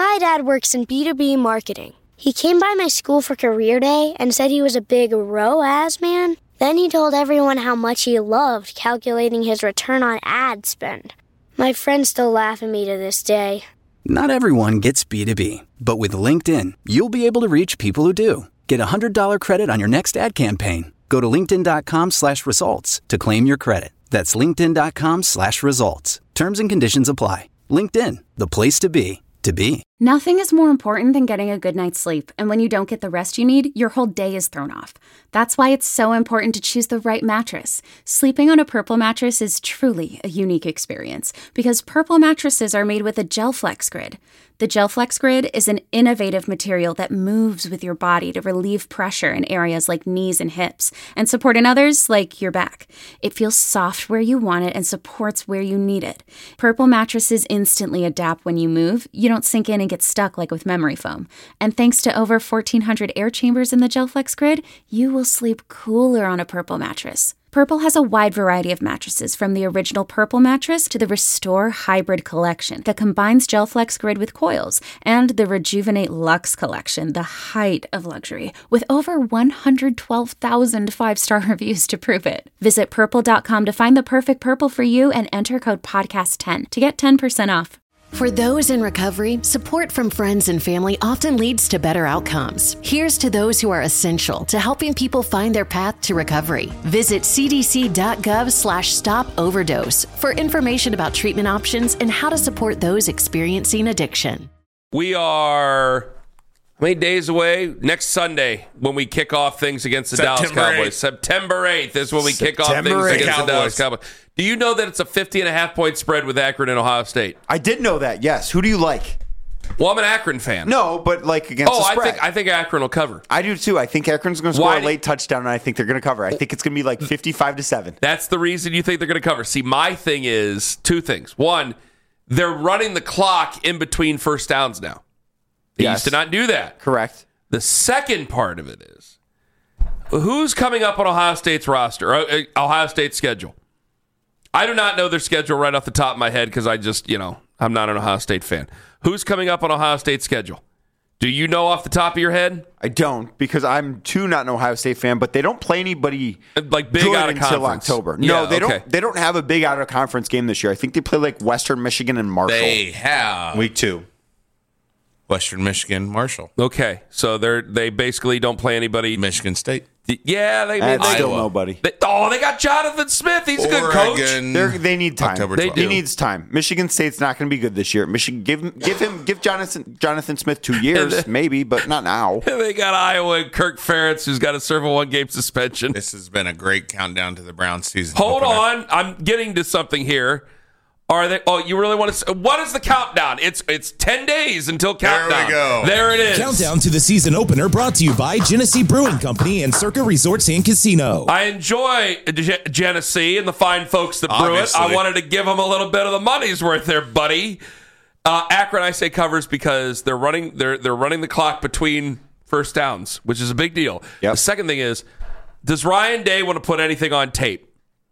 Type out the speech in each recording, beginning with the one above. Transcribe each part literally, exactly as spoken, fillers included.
My dad works in B two B marketing. He came by my school for career day and said he was a big R O A S man. Then he told everyone how much he loved calculating his return on ad spend. My friends still laugh at me to this day. Not everyone gets B two B, but with LinkedIn, you'll be able to reach people who do. Get a one hundred dollars credit on your next ad campaign. Go to linkedin.com slash results to claim your credit. That's linkedin.com slash results. Terms and conditions apply. LinkedIn, the place to be, to be. Nothing is more important than getting a good night's sleep, and when you don't get the rest you need, your whole day is thrown off. That's why it's so important to choose the right mattress. Sleeping on a Purple mattress is truly a unique experience, because Purple mattresses are made with a GelFlex Grid. The GelFlex Grid is an innovative material that moves with your body to relieve pressure in areas like knees and hips, and support in others like your back. It feels soft where you want it and supports where you need it. Purple mattresses instantly adapt when you move. You don't sink in and get stuck like with memory foam. And thanks to over fourteen hundred air chambers in the GelFlex Grid, you will sleep cooler on a Purple mattress. Purple has a wide variety of mattresses, from the original Purple mattress to the Restore Hybrid collection that combines GelFlex Grid with coils, and the Rejuvenate Luxe collection, the height of luxury, with over one hundred twelve thousand five-star reviews to prove it. Visit purple dot com to find the perfect Purple for you and enter code podcast ten to get ten percent off. For those in recovery, support from friends and family often leads to better outcomes. Here's to those who are essential to helping people find their path to recovery. Visit cdc.gov slash stop overdose for information about treatment options and how to support those experiencing addiction. We are how many days away? Next Sunday when we kick off things against the September Dallas Cowboys. eighth. September eighth is when we September kick off things against Cowboys. the Dallas Cowboys. Do you know that it's a fifty and a half point spread with Akron and Ohio State? I did know that, yes. Who do you like? Well, I'm an Akron fan. No, but like against oh, the spread. I think I think Akron will cover. I do too. I think Akron's going to score Why? a late touchdown, and I think they're going to cover. I think it's going to be like fifty-five to seven. That's the reason you think they're going to cover. See, my thing is two things. One, they're running the clock in between first downs now. They Yes. used to not do that. Correct. The second part of it is, who's coming up on Ohio State's roster, uh, Ohio State's schedule? I do not know their schedule right off the top of my head because I just, you know, I'm not an Ohio State fan. Who's coming up on Ohio State's schedule? Do you know off the top of your head? I don't, because I'm too not an Ohio State fan, but they don't play anybody like big good out of until conference. October. Yeah, No, they okay. don't. They don't have a big out of conference game this year. I think they play like Western Michigan and Marshall. They have week two. Western Michigan, Marshall. Okay, so they're they basically don't play anybody. Michigan State. Yeah, they That's they, still Iowa. nobody. They, oh, they got Jonathan Smith. He's a good coach. Oregon, They're, they need time. October They twelfth. do. He needs time. Michigan State's not going to be good this year. Michigan, give him, give him, give Jonathan Jonathan Smith two years, maybe, but not now. They got Iowa and Kirk Ferentz, who's got to serve a one-game suspension. This has been a great countdown to the Browns season. Hold opener. on, I'm getting to something here. Are they? Oh, you really want to? What is the countdown? It's it's ten days until countdown. There we go. There it is. Countdown to the season opener brought to you by Genesee Brewing Company and Circa Resorts and Casino. I enjoy G- Genesee and the fine folks that brew Obviously. it. I wanted to give them a little bit of the money's worth there, buddy. Uh, Akron, I say covers because they're running they're they're running the clock between first downs, which is a big deal. Yep. The second thing is, does Ryan Day want to put anything on tape?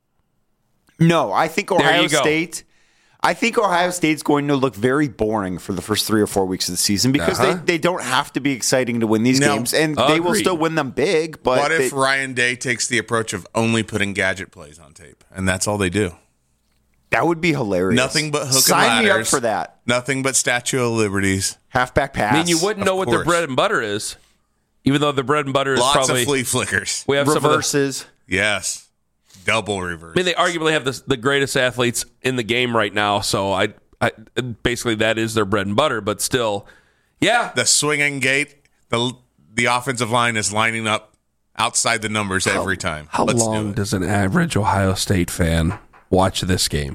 No, I think Ohio you go. State. I think Ohio State's going to look very boring for the first three or four weeks of the season because Uh-huh. they, they don't have to be exciting to win these No. games, and they will Agreed. still win them big. But What if they- Ryan Day takes the approach of only putting gadget plays on tape, and that's all they do? that would be hilarious. Nothing but hook Sign and me up ladders. for that. Nothing but Statue of Liberties. Halfback pass. I mean, you wouldn't Of know what their course. bread and butter is, even though their bread and butter is Lots probably. of flea flickers. We have some of the, reverses. Yes. Double reverse. I mean, they arguably have the, the greatest athletes in the game right now. So I, I, basically that is their bread and butter. But still, yeah, the swinging gate, the the offensive line is lining up outside the numbers every time. How Let's long do it. does an average Ohio State fan watch this game?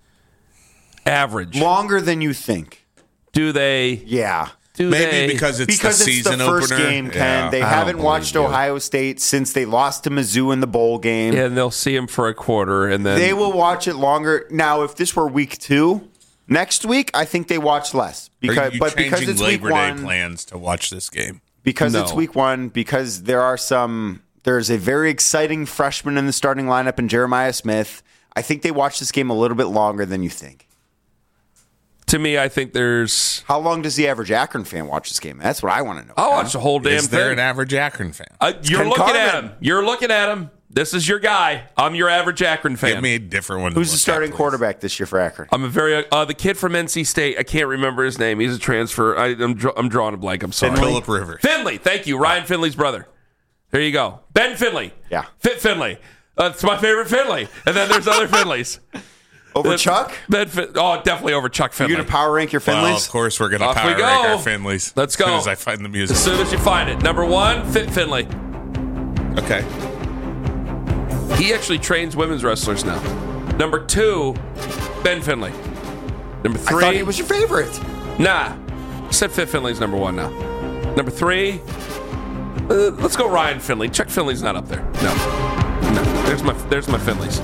Average. Longer than you think. Do they? Yeah. Do Maybe they? because it's Because the it's season the first opener. game, Ken. Yeah. They I haven't don't watched believe you. Ohio State since they lost to Mizzou in the bowl game. and they'll see him for a quarter, and then They will watch it longer. Now, if this were week two, next week, I think they watch less. Are Because, you but because changing it's Labor week Day one, plans to watch this game? because it's No. week one, because there are some, there's a very exciting freshman in the starting lineup in Jeremiah Smith. I think they watch this game a little bit longer than you think. To me, I think there's... How long does the average Akron fan watch this game? That's what I want to know. I'll watch the whole damn Is there thing. an average Akron fan? Uh, you're Ken looking Carmen. at him. You're looking at him. This is your guy. I'm your average Akron fan. Give me a different one. to Who's the look at, starting please. quarterback this year for Akron? I'm a very... Uh, the kid from N C State. I can't remember his name. He's a transfer. I, I'm, dr- I'm drawing a blank. I'm sorry. Phillip Rivers. Finley. Thank you. Ryan Finley's brother. There you go. Ben Finley. Yeah. Fit Finley. Uh, it's my favorite Finley. And then there's other Finleys. Over Ben- Chuck? Ben Fin- oh, definitely over Chuck Finley. You going to power rank your Well, Finleys? of course we're going to Off power we go. rank our Finleys. Let's go. As soon as I find the music. As soon as you find it. Number one, Fit Finley. Okay. He actually trains women's wrestlers now. Number two, Ben Finley. Number I three. thought he was your favorite. Nah. I said Fit Finley's number one now. Number three, uh, let's go Ryan Finley. Chuck Finley's not up there. No. No. There's my there's my Finleys.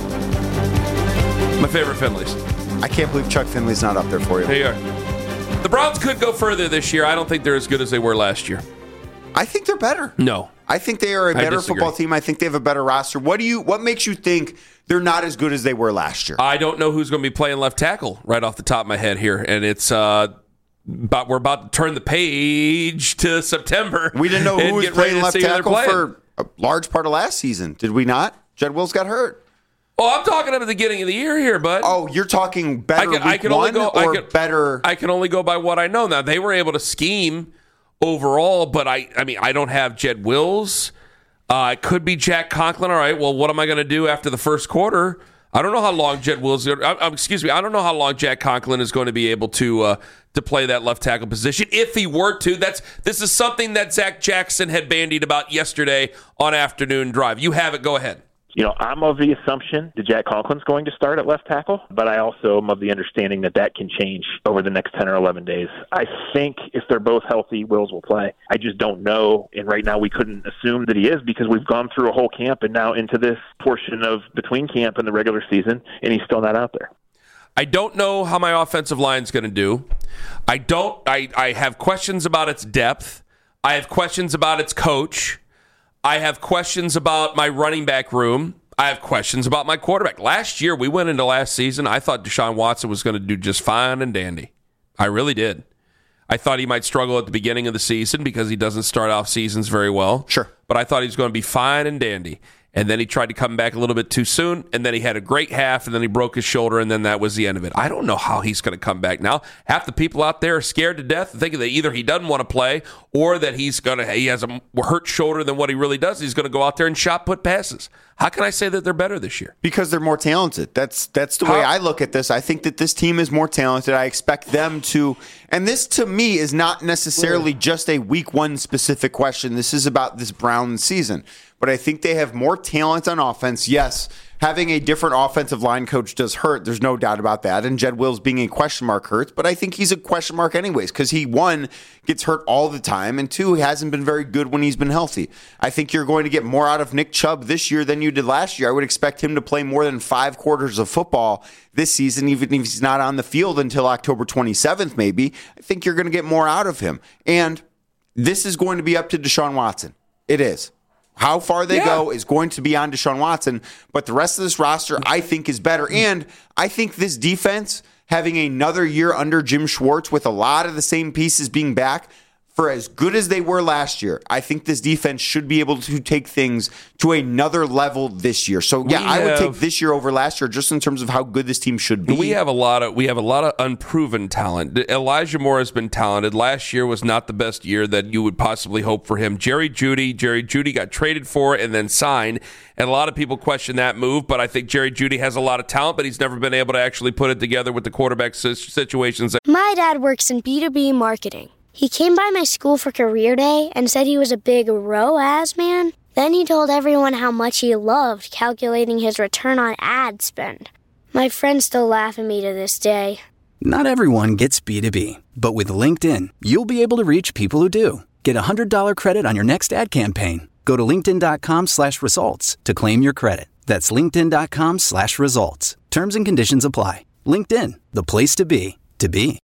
My favorite Finleys. I can't believe Chuck Finley's not up there for you. Here you are. The Browns could go further this year. I don't think they're as good as they were last year. I think they're better. No. I think they are a I better disagree. football team. I think they have a better roster. What do you? What makes you think they're not as good as they were last year? I don't know who's going to be playing left tackle right off the top of my head here, and it's uh, about we're about to turn the page to September. We didn't know who and was get ready playing to left see who they're tackle playing. for a large part of last season. Did we not? Jed Wills got hurt. Oh, I'm talking at the beginning of the year here, bud. Oh, you're talking better I can, week I can one only go. or I can, better? I can only go by what I know. Now they were able to scheme overall, but I, I mean, I don't have Jed Wills. Uh, it could be Jack Conklin. All right. Well, what am I going to do after the first quarter? I don't know how long Jed Wills. Uh, uh, excuse me. I don't know how long Jack Conklin is going to be able to uh, to play that left tackle position. If he were to, that's this is something that Zach Jackson had bandied about yesterday on Afternoon Drive. You have it. Go ahead. You know, I'm of the assumption that Jack Conklin's going to start at left tackle, but I also am of the understanding that that can change over the next ten or eleven days. I think if they're both healthy, Wills will play. I just don't know, and right now we couldn't assume that he is because we've gone through a whole camp and now into this portion of between camp and the regular season, and he's still not out there. I don't know how my offensive line's going to do. I don't. I, I have questions about its depth. I have questions about its coach. I have questions about my running back room. I have questions about my quarterback. Last year, we went into last season, I thought Deshaun Watson was going to do just fine and dandy. I really did. I thought he might struggle at the beginning of the season because he doesn't start off seasons very well. Sure. But I thought he was going to be fine and dandy. And then he tried to come back a little bit too soon, and then he had a great half, and then he broke his shoulder, and then that was the end of it. I don't know how he's going to come back now. Half the people out there are scared to death, thinking that either he doesn't want to play or that he's going to he has a hurt shoulder than what he really does. He's going to go out there and shot put passes. How can I say that they're better this year? Because they're more talented. That's that's the way How- I look at this. I think that this team is more talented. I expect them to, and this to me is not necessarily just a week one specific question. This is about this Browns season. But I think they have more talent on offense. Yes, having a different offensive line coach does hurt. There's no doubt about that. And Jed Wills being a question mark hurts. But I think he's a question mark anyways because he, one, gets hurt all the time, and two, he hasn't been very good when he's been healthy. I think you're going to get more out of Nick Chubb this year than you did last year. I would expect him to play more than five quarters of football this season, even if he's not on the field until October twenty-seventh, maybe. I think you're going to get more out of him. And this is going to be up to Deshaun Watson. It is. How far they Yeah. go is going to be on Deshaun Watson, but the rest of this roster, I think, is better. And I think this defense, having another year under Jim Schwartz with a lot of the same pieces being back, for as good as they were last year, I think this defense should be able to take things to another level this year. So, yeah, We I would take have- this year over last year just in terms of how good this team should be. We have a lot of we have a lot of unproven talent. Elijah Moore has been talented. Last year was not the best year that you would possibly hope for him. Jerry Jeudy, Jerry Jeudy got traded for and then signed, and a lot of people question that move. But I think Jerry Jeudy has a lot of talent, but he's never been able to actually put it together with the quarterback situations. My dad works in B two B marketing. He came by my school for career day and said he was a big R O A S man. Then he told everyone how much he loved calculating his return on ad spend. My friends still laugh at me to this day. Not everyone gets B two B, but with LinkedIn, you'll be able to reach people who do. Get a one hundred dollars credit on your next ad campaign. Go to linkedin.com slash results to claim your credit. That's linkedin.com slash results. Terms and conditions apply. LinkedIn, the place to be, to be.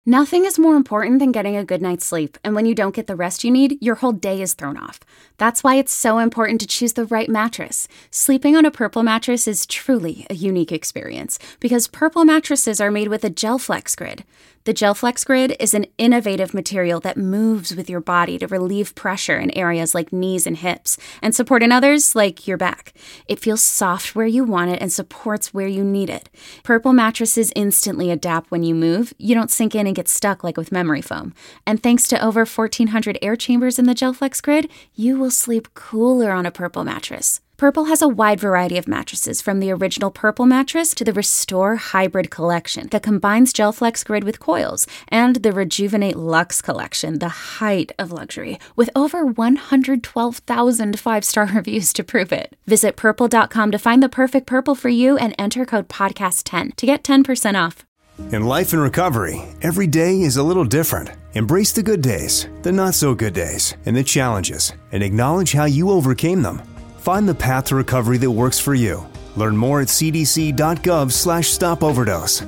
Nothing is more important than getting a good night's sleep, and when you don't get the rest you need, your whole day is thrown off. That's why it's so important to choose the right mattress. Sleeping on a Purple mattress is truly a unique experience because Purple mattresses are made with a GelFlex Grid. The GelFlex Grid is an innovative material that moves with your body to relieve pressure in areas like knees and hips and support in others like your back. It feels soft where you want it and supports where you need it. Purple mattresses instantly adapt when you move. You don't sink in and get stuck like with memory foam. And thanks to over fourteen hundred air chambers in the GelFlex Grid, you will sleep cooler on a Purple mattress. Purple has a wide variety of mattresses, from the original Purple mattress to the Restore Hybrid collection that combines GelFlex Grid with coils, and the Rejuvenate Luxe collection, the height of luxury, with over one hundred twelve thousand five-star reviews to prove it. Visit purple dot com to find the perfect Purple for you and enter code podcast ten to get ten percent off. In life and recovery, every day is a little different. Embrace the good days, the not-so-good days, and the challenges, and acknowledge how you overcame them. Find the path to recovery that works for you. Learn more at c d c dot gov slash stop overdose.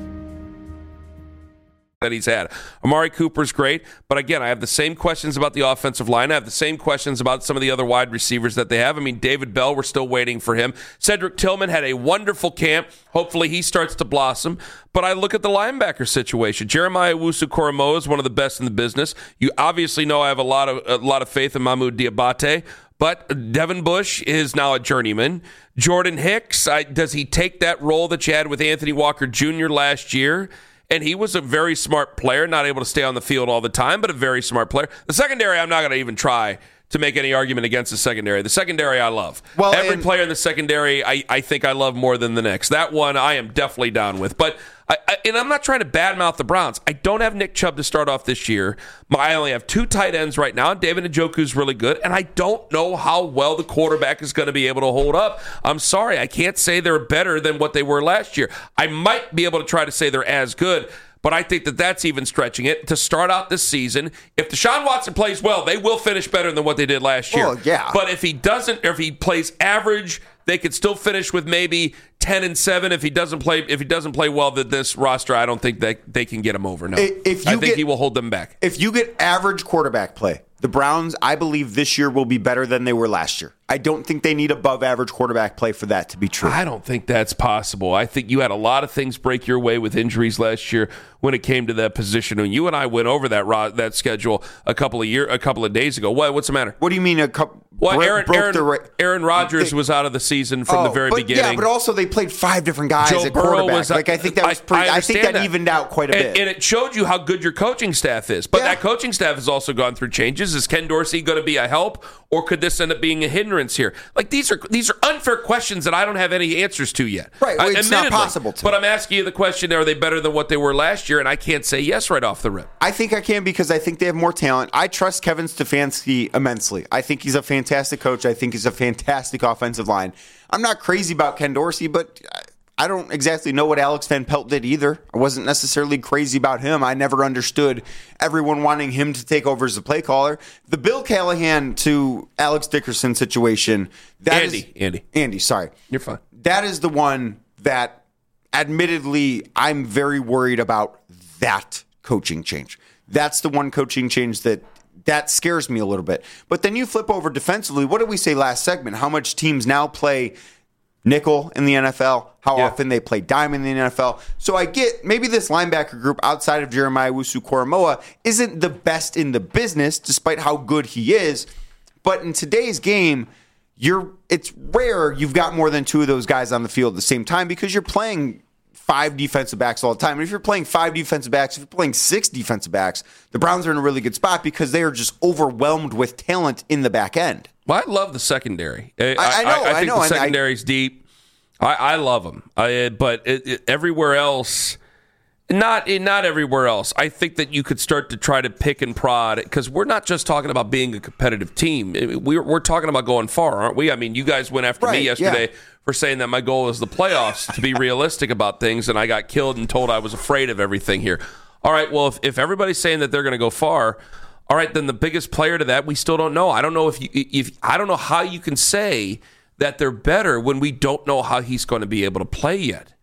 That he's had. Amari Cooper's great, but again, I have the same questions about the offensive line. I have the same questions about some of the other wide receivers that they have. I mean, David Bell, we're still waiting for him. Cedric Tillman had a wonderful camp. Hopefully he starts to blossom. But I look at the linebacker situation. Jeremiah Owusu-Koramoah is one of the best in the business. You obviously know I have a lot of a lot of faith in Mahmoud Diabate. But Devin Bush is now a journeyman. Jordan Hicks, I, does he take that role that you had with Anthony Walker Junior last year? And he was a very smart player, not able to stay on the field all the time, but a very smart player. The secondary, I'm not going to even try to make any argument against the secondary. The secondary I love. Well, Every and- player in the secondary I, I think I love more than the next. That one I am definitely down with. But I, I, and I'm not trying to badmouth the Browns. I don't have Nick Chubb to start off this year. I only have two tight ends right now. David Njoku's really good, and I don't know how well the quarterback is going to be able to hold up. I'm sorry, I can't say they're better than what they were last year. I might be able to try to say they're as good, but I think that that's even stretching it. To start out this season, if Deshaun Watson plays well, they will finish better than what they did last year. Well, yeah. But if he doesn't, or if he plays average, they could still finish with maybe ten and seven. If he doesn't play, if he doesn't play well with this roster, I don't think that they can get him over. No, if you I think get, he will hold them back. If you get average quarterback play, the Browns, I believe this year will be better than they were last year. I don't think they need above average quarterback play for that to be true. I don't think that's possible. I think you had a lot of things break your way with injuries last year when it came to that position. And you and I went over that that schedule a couple of year, a couple of days ago. What? What's the matter? What do you mean a couple? Well, broke, Aaron, broke Aaron, the ra- Aaron Rodgers they, was out of the season from oh, the very but, beginning. Yeah, but also they played five different guys Joe at Burrow quarterback. Was, like I think that was pretty. I, I, I think that, that evened out quite a and, bit. And it showed you how good your coaching staff is. But yeah. that coaching staff has also gone through changes. Is Ken Dorsey going to be a help, or could this end up being a hindrance here? Like these are these are unfair questions that I don't have any answers to yet. Right, well, it's not possible to. But I'm asking you the question: are they better than what they were last year? And I can't say yes right off the rip. I think I can because I think they have more talent. I trust Kevin Stefanski immensely. I think he's a fantastic coach. I think he's a fantastic offensive line. I'm not crazy about Ken Dorsey, but I don't exactly know what Alex Van Pelt did either. I wasn't necessarily crazy about him. I never understood everyone wanting him to take over as the play caller. The Bill Callahan to Alex Dickerson situation. That Andy. Is, Andy. Andy, sorry. You're fine. That is the one that, admittedly, I'm very worried about that coaching change. That's the one coaching change that that scares me a little bit. But then you flip over defensively. What did we say last segment? How much teams now play nickel in the N F L, how yeah. often they play dime in the N F L. So I get maybe this linebacker group outside of Jeremiah Owusu-Koramoah isn't the best in the business, despite how good he is. But in today's game, you're it's rare you've got more than two of those guys on the field at the same time because you're playing five defensive backs all the time. And if you're playing five defensive backs, if you're playing six defensive backs, the Browns are in a really good spot because they are just overwhelmed with talent in the back end. Well, I love the secondary. I, I know. I, I think know, the secondary's I, deep. I, I love them. I, but it, it, everywhere else, not not everywhere else. I think that you could start to try to pick and prod because we're not just talking about being a competitive team. We're we're talking about going far, aren't we? I mean, you guys went after right, me yesterday. Yeah. For saying that my goal is the playoffs, to be realistic about things, and I got killed and told I was afraid of everything here. All right, well, if, if everybody's saying that they're going to go far, all right, then the biggest player to that, we still don't know. I don't know if you, if I don't know how you can say that they're better when we don't know how he's going to be able to play yet.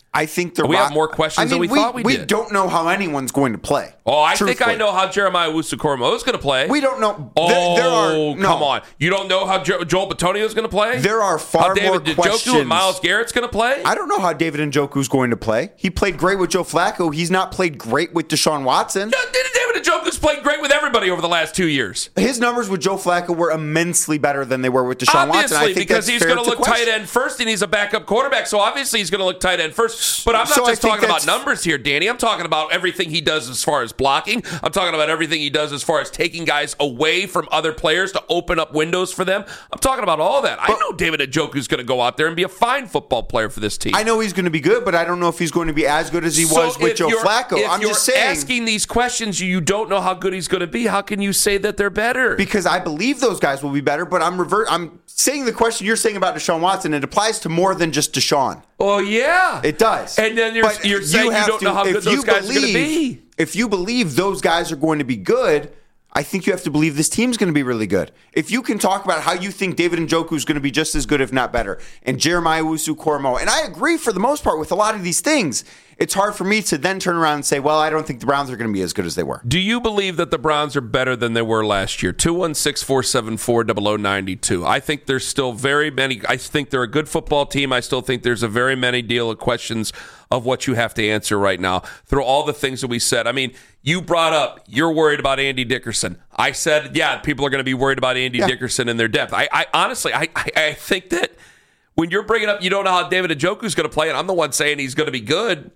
I think the we Ro- have more questions I mean, than we, we thought we, we did. don't know how anyone's going to play. Oh, I truthfully. think I know how Jeremiah Owusu-Koramoah is going to play. We don't know. Oh, there, there are, no. come on. You don't know how jo- Joel Bitonio is going to play? There are far how David more Njoku questions. and Myles Garrett's going to play? I don't know how David Njoku's going to play. He played great with Joe Flacco. He's not played great with Deshaun Watson. Yeah, David Njoku's played great with everybody over the last two years. His numbers with Joe Flacco were immensely better than they were with Deshaun obviously, Watson. I think because that's he's fair going to look question. tight end first, and he's a backup quarterback. So obviously, he's going to look tight end first. But I'm not So I just think talking about that's- numbers here, Danny. I'm talking about everything he does as far as blocking. I'm talking about everything he does as far as taking guys away from other players to open up windows for them. I'm talking about all that. I know David Njoku's going to go out there and be a fine football player for this team. I know he's going to be good, but I don't know if he's going to be as good as he So was with if Joe you're- Flacco. If I'm you're just saying. asking these questions, you don't know how good he's going to be. How can you say that they're better? Because I believe those guys will be better, but I'm revert. I'm saying the question you're saying about Deshaun Watson. It applies to more than just Deshaun. Oh yeah, it does. And then you're, But you're saying you, have don't to- know how if good those you guys are going to believe- be. If you believe those guys are going to be good, I think you have to believe this team's going to be really good. If you can talk about how you think David Njoku is going to be just as good, if not better, and Jeremiah Owusu-Koramoah, and I agree for the most part with a lot of these things, it's hard for me to then turn around and say, well, I don't think the Browns are going to be as good as they were. Do you believe that the Browns are better than they were last year? two one six, four seven four, zero zero nine two. I think there's still very many. I think they're a good football team. I still think there's a very many deal of questions of what you have to answer right now through all the things that we said. I mean, you brought up you're worried about Andy Dickerson. I said, yeah, people are going to be worried about Andy Yeah. Dickerson and their depth. I, I honestly, I, I, I think that when you're bringing up, you don't know how David Njoku's going to play, and I'm the one saying he's going to be good.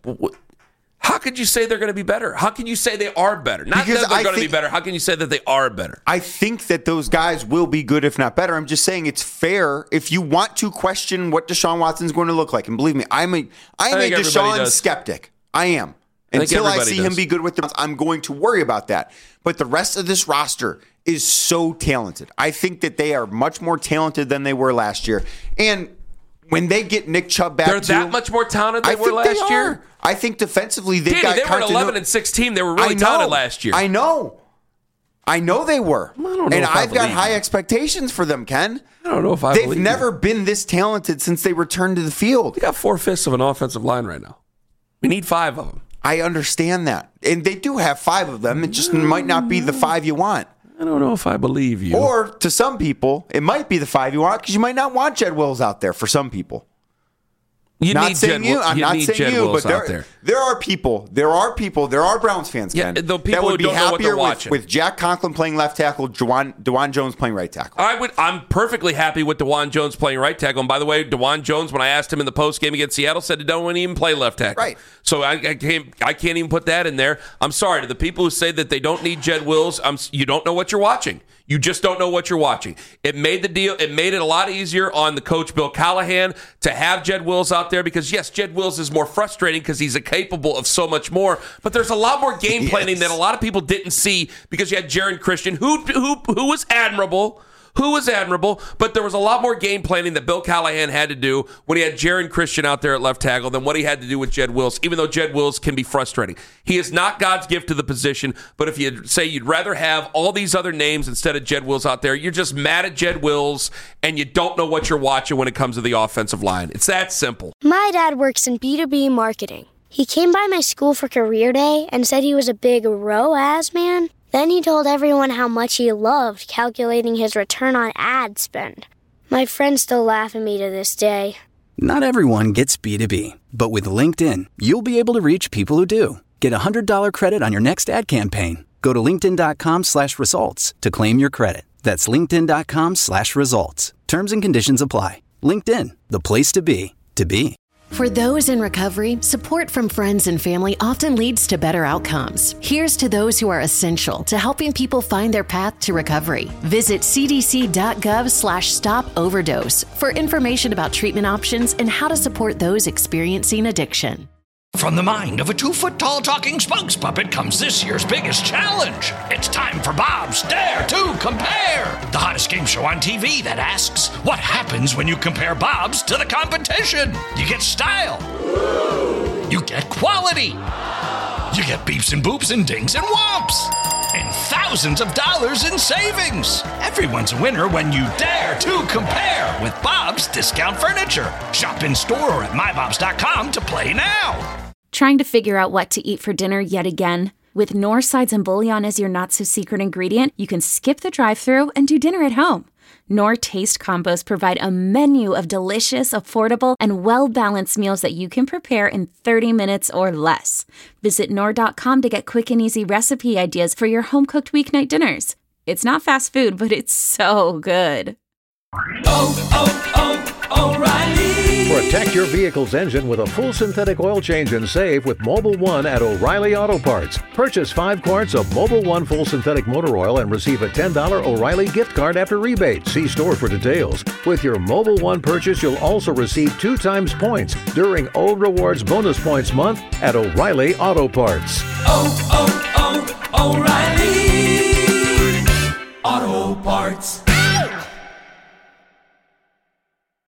How could you say they're going to be better? How can you say they are better? Not Because that they're I going to be think- better. How can you say that they are better? I think that those guys will be good, if not better. I'm just saying it's fair if you want to question what Deshaun Watson's going to look like. And believe me, I'm a I'm I a think everybody Deshaun does. skeptic. I am. I think Until I everybody see does. him be good with the Browns, I'm going to worry about that. But the rest of this roster is so talented. I think that they are much more talented than they were last year. And when they get Nick Chubb back, They're too, that much more talented I than they were think last they year? are. I think defensively they've Danny, got they were an continu- eleven and six team. They were really I know. talented last year. I know. I know they were. I don't know and if I I've got believe high you. expectations for them, Ken. I don't know if I They've believe you. never been this talented since they returned to the field. They got four-fifths of an offensive line right now. We need five of them. I understand that. And they do have five of them. It just might not be the five you want. I don't know if I believe you. Or to some people, it might be the five you want because you might not want Jed Wills out there for some people. you not need saying Jed, you. Will- I'm you not need saying Jed you, Wills but out there, there. there are people. There are people. There are Browns fans, Yeah, Ken, the people that would who be don't know what they're happier watching. with, with Jack Conklin playing left tackle, Dewan, Dewan Jones playing right tackle. I would. I'm perfectly happy with DeJuan Jones playing right tackle. And by the way, DeJuan Jones, when I asked him in the post game against Seattle, said he don't even play left tackle. Right. So I, I can't. I can't even put that in there. I'm sorry to the people who say that they don't need Jed Wills. I'm, you don't know what you're watching. You just don't know what you're watching. It made the deal. It made it a lot easier on the coach Bill Callahan to have Jed Wills out there because yes, Jed Wills is more frustrating because he's capable of so much more. But there's a lot more game planning Yes. that a lot of people didn't see because you had Jaron Christian, who who who was admirable. Who was admirable, but there was a lot more game planning that Bill Callahan had to do when he had Jaron Christian out there at left tackle than what he had to do with Jed Wills, even though Jed Wills can be frustrating. He is not God's gift to the position, but if you say you'd rather have all these other names instead of Jed Wills out there, you're just mad at Jed Wills, and you don't know what you're watching when it comes to the offensive line. It's that simple. My dad works in B two B marketing. He came by my school for career day and said he was a big R O A S man. Then he told everyone how much he loved calculating his return on ad spend. My friends still laugh at me to this day. Not everyone gets B two B, but with LinkedIn, you'll be able to reach people who do. Get a one hundred dollars credit on your next ad campaign. Go to linkedin.com slash results to claim your credit. That's linkedin.com slash results. Terms and conditions apply. LinkedIn, the place to be, to be. For those in recovery, support from friends and family often leads to better outcomes. Here's to those who are essential to helping people find their path to recovery. Visit cdc.gov slash stop overdose for information about treatment options and how to support those experiencing addiction. From the mind of a two-foot-tall talking spokes puppet comes this year's biggest challenge. It's time for Bob's Dare to Compare, the hottest game show on T V that asks, what happens when you compare Bob's to the competition? You get style. You get quality. You get beeps and boops and dings and whomps. And thousands of dollars in savings. Everyone's a winner when you dare to compare with Bob's Discount Furniture. Shop in store or at my bobs dot com to play now. Trying to figure out what to eat for dinner yet again? With Knorr sides and bouillon as your not-so-secret ingredient, you can skip the drive-thru and do dinner at home. Knorr Taste Combos provide a menu of delicious, affordable, and well-balanced meals that you can prepare in thirty minutes or less. Visit Knorr dot com to get quick and easy recipe ideas for your home-cooked weeknight dinners. It's not fast food, but it's so good. Oh, oh, oh, O'Reilly! Protect your vehicle's engine with a full synthetic oil change and save with Mobil one at O'Reilly Auto Parts. Purchase five quarts of Mobil one full synthetic motor oil and receive a ten dollars O'Reilly gift card after rebate. See store for details. With your Mobil one purchase, you'll also receive two times points during O Rewards Bonus Points Month at O'Reilly Auto Parts. Oh, oh, oh, O'Reilly Auto Parts.